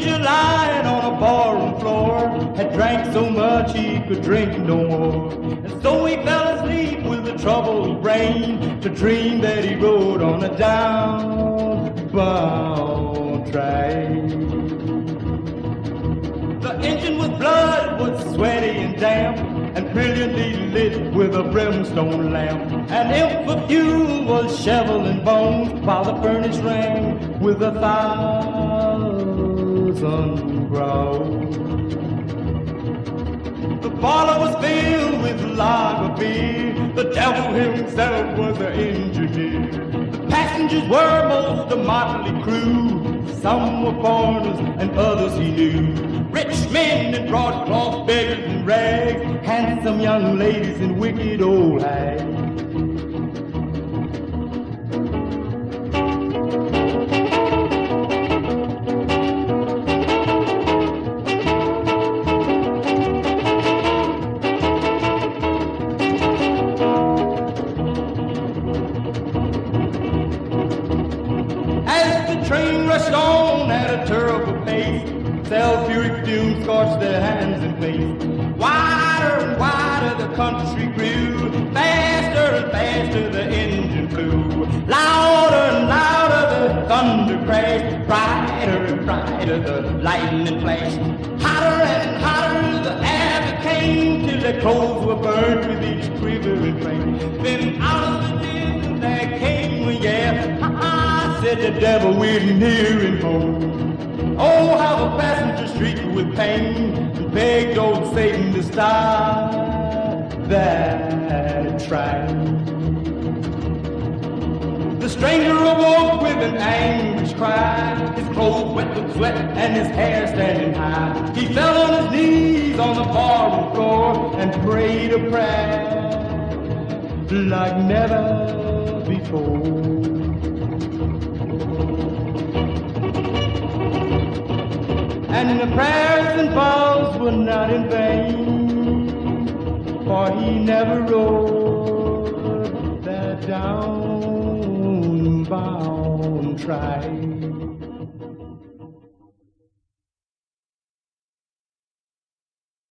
preacher lying on a barroom floor had drank so much he could drink no more. And so he fell asleep with a troubled brain to dream that he rode on a downbound train. The engine with blood was sweaty and damp and brilliantly lit with a brimstone lamp. An imp of fuel was shoveling bones while the furnace rang with 1,000 growls. The parlor was filled with lager beer. The devil himself was the engineer. The passengers were most a motley crew. Some were foreigners and others he knew. Rich men in broadcloth, beggars in rags, handsome young ladies and wicked old hags. As the train rushed on at a terrible pace, sulfuric fumes scorched their hands and face. Wider and wider the country grew, faster and faster the engine flew. Louder and louder the thunder crashed, brighter and brighter the lightning flashed. Hotter and hotter the air became, till their clothes were burned with each quivering flame. Then out of the distance there came a yell, said the devil, we're nearing home. Oh, how the passengers shrieked with pain and begged old Satan to stop that train. The stranger awoke with an anguished cry, his clothes wet with sweat and his hair standing high. He fell on his knees on the barroom floor and prayed a prayer like never before. And the prayers and vows were not in vain, for he never rode that downbound train.